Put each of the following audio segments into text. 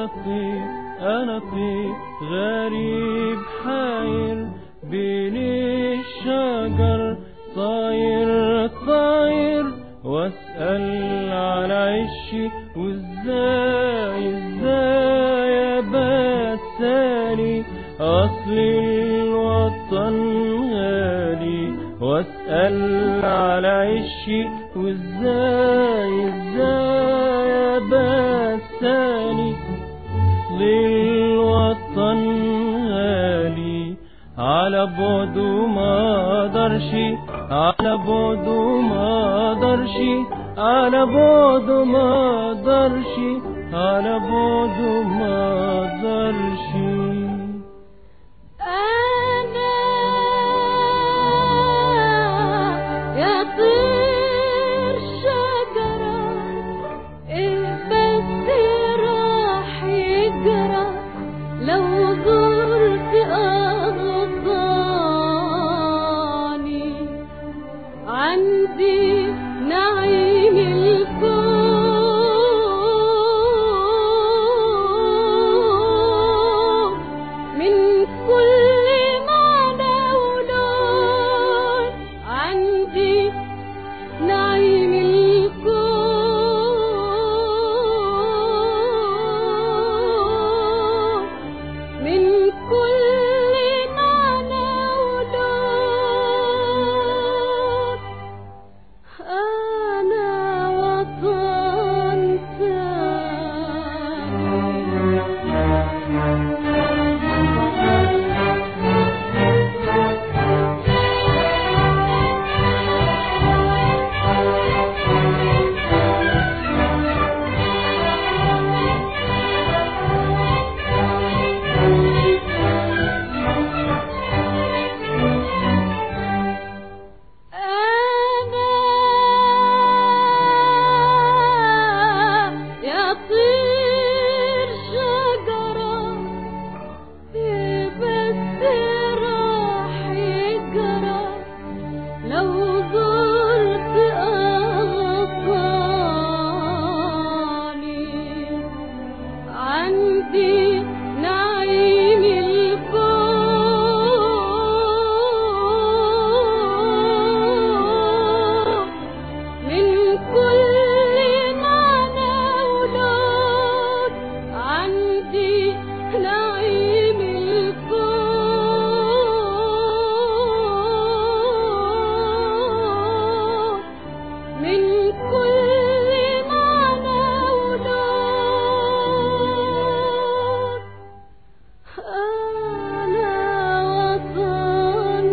أنا طير غريب حاير بين الشجر، طاير واسأل على عشي وازاي ابسالي، اصل الوطن غالي، واسأل على عشي وازاي ابسالي، اصل الوطن غالي، على بعده ما اقدرش، على بعده ما اقدرش، على بعده ما اقدرش، على بعده ما اقدرش. انا يا طير شجرة، ايه بس راح يجرى لو زرت أغصاني، عندي نعيم الكون من كل معنى ولون، عندي نعيم الكون من كل معنى ولون. أنا وطن يا طير شجرة، بس راح يجرى لو زرت أغصاني، عندي نعيم الكون من كل معنى ولون، عندي نعيم الكون من كل معنى ولون. أنا وطن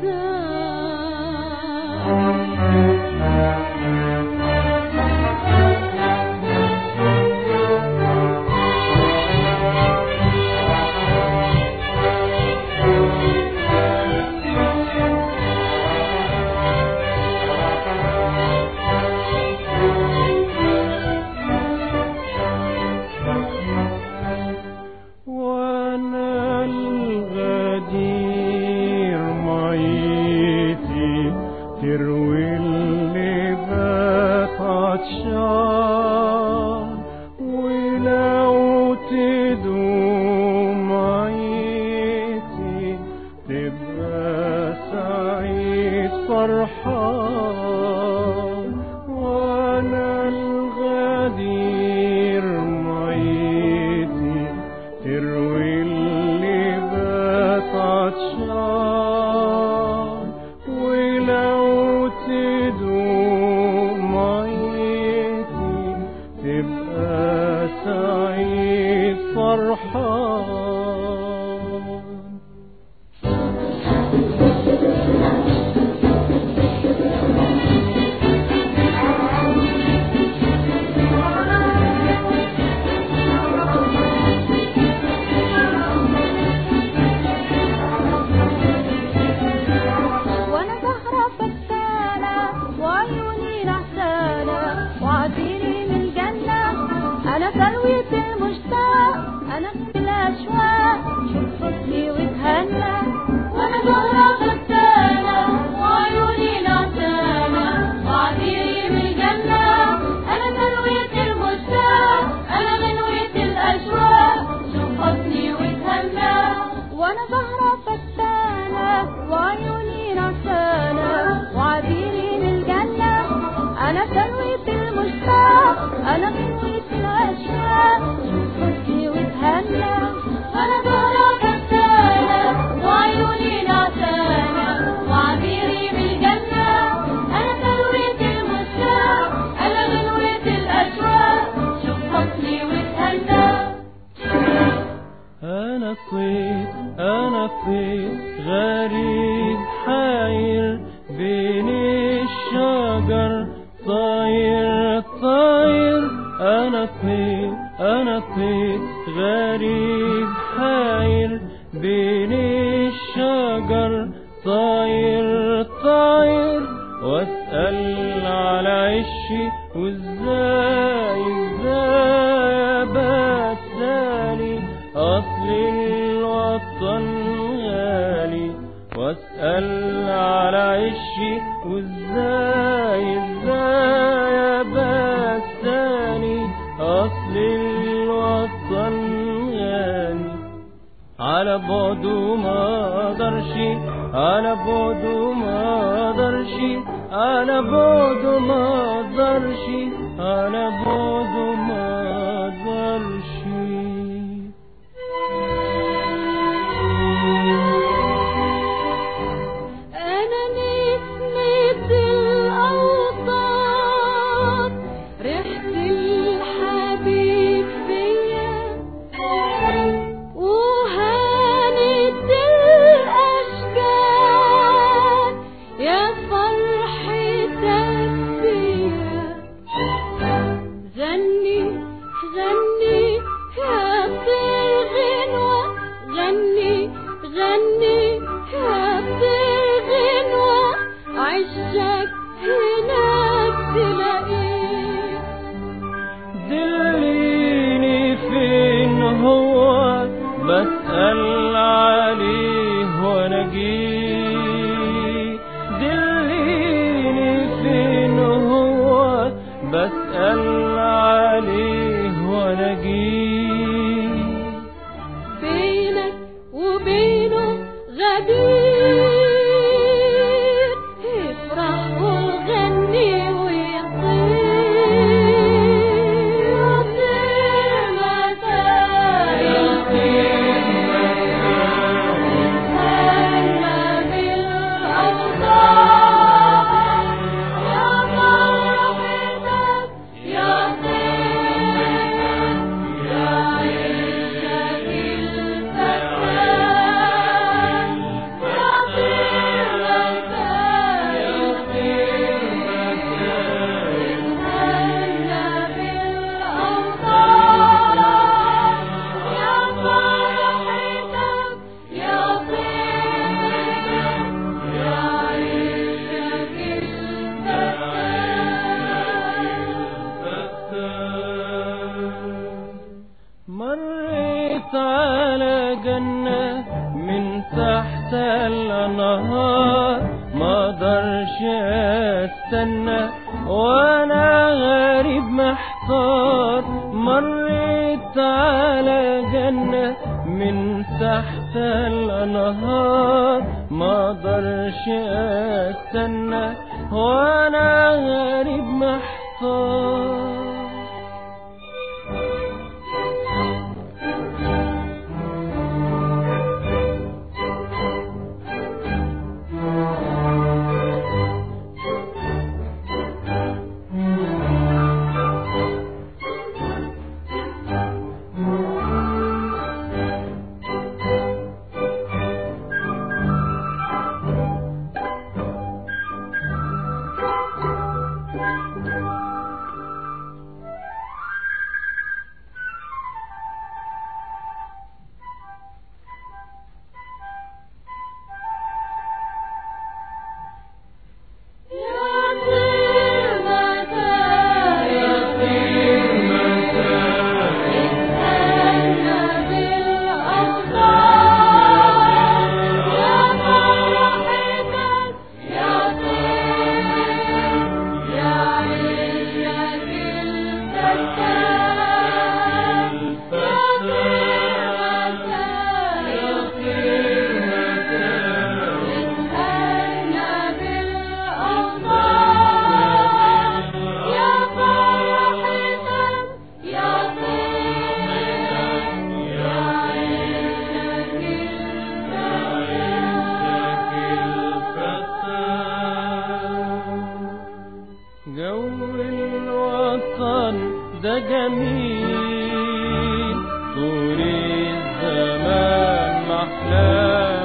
وانا الغدير ميتي تروي اللي بات عطشان، ولو تدوم ميتي تبقى سعيد فرحان، وانا الغدير ميتي تروي اللي بات عطشان، ولو تدوم ميتي أنا غنوة الأشواق شوف حسني وتهنى أنا زهرة كسالة وعيوني نعسانة وعبيري بالجنة أنا ثروة المشتاق أنا غنوة الأشواق شوف حسني وتهنى أنا الطير أنا الطير غريب حاير بين الشجر طاير طاير أنا الطير أنا الطير غريب حاير بين الشجر طاير طاير واسأل على عشي وازاي ازاي بسالي أصل الوطن غالي واسأل على عشي وازاي ازاي بسالي أصل الوطن غالي على بعده ما اقدرش على بعده ما اقدرش على بعده ما اقدرش على بعده ما اقدرش أنا نسمة الأوطان ريحة الحبيب فيا وهانت الأشجار يا فرحتك بيا غني غني يا طير غنوة غني غني يا طير غنوة عشك هناك تلاقيه دليني فين هو بسأل عليه وانا جيه دليني فين هو بسأل عليه وانا جيه بينك وبينه غدير افرح وغني ويطير طير متاعي هلا بالأوطان يا فرحتك يا طير يا عيشك الفتان يا طير متاعي هلا بالأوطان يا فرحتك يا طير يا عيشك الفتان مريت على جنة من تحت الأنهار ما اقدرش استنى وانا غريب محتار مريت على جنة من تحت الأنهار ما اقدرش استنى وانا غريب محتار ده جميل طول الزمان محلاه